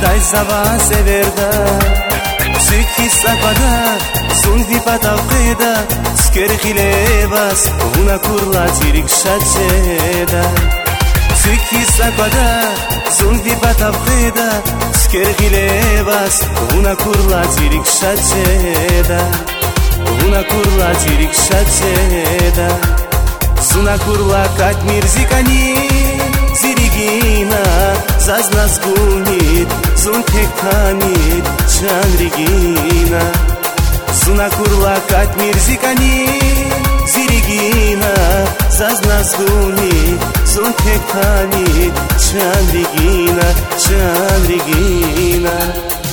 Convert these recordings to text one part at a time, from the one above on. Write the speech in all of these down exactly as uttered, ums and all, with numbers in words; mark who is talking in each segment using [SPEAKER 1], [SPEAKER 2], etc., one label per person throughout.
[SPEAKER 1] dai sava severda Suki sapada Sundi patavqeda Sker khilebas Una kurla tirik shacheda Suki sapada Sundi patavqeda Sker khilebas Una kurla tirik shacheda Una kurla tirik shacheda Suna kurla kat mirzikani Zirigina Zazna zgunit Sun tektanit Chanrigina Suna kurla kat mirzikani Zirigina Zazna zgunit Sun tektanit Chanrigina Chanrigina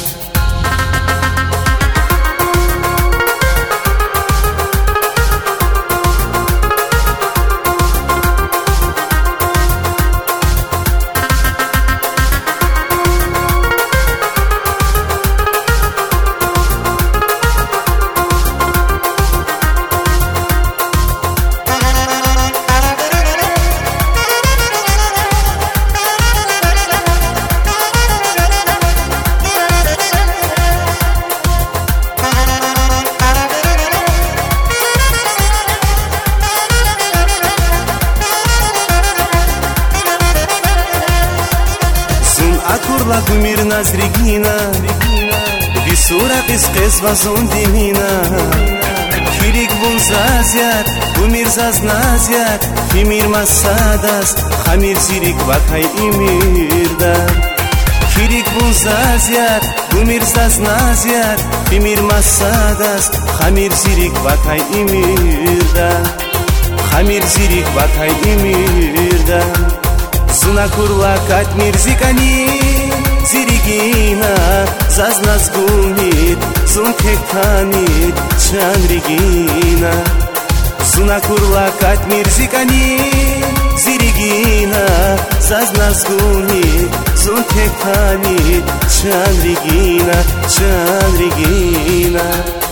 [SPEAKER 1] Akurla gumir nazrigina Visura qisqes vazondimina Kirik bunzaziat Gumir zaznaziat Kimir masadas Khamir zirik vakay imirda Kirik bunzaziat Gumir zaznaziat Kimir masadas Khamir zirik vakay imirda Khamir zirik vakay imirda Suna kurla kat mirzikani Zirigina Zazna zgunit Sun tektanit Chanrigina Suna kurla kat mirzikani Zirigina Zazna zgunit Sun tektanit Chanrigina Chanrigina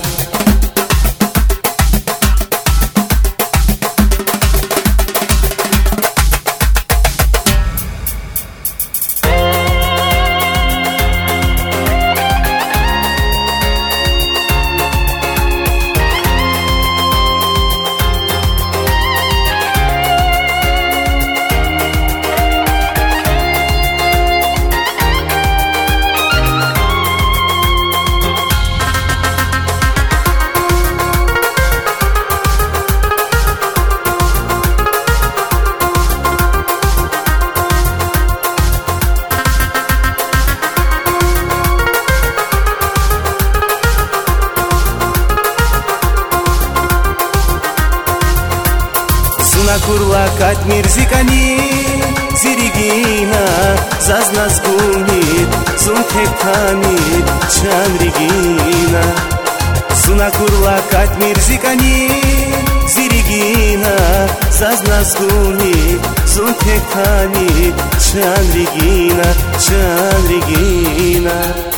[SPEAKER 1] Suna kurla kat mirzikani Zirigina Zazna zgunit Sun tektanit Chanrigina Suna kurla kat mirzikani Zirigina Zazna zgunit Sun tektanit Chanrigina Chanrigina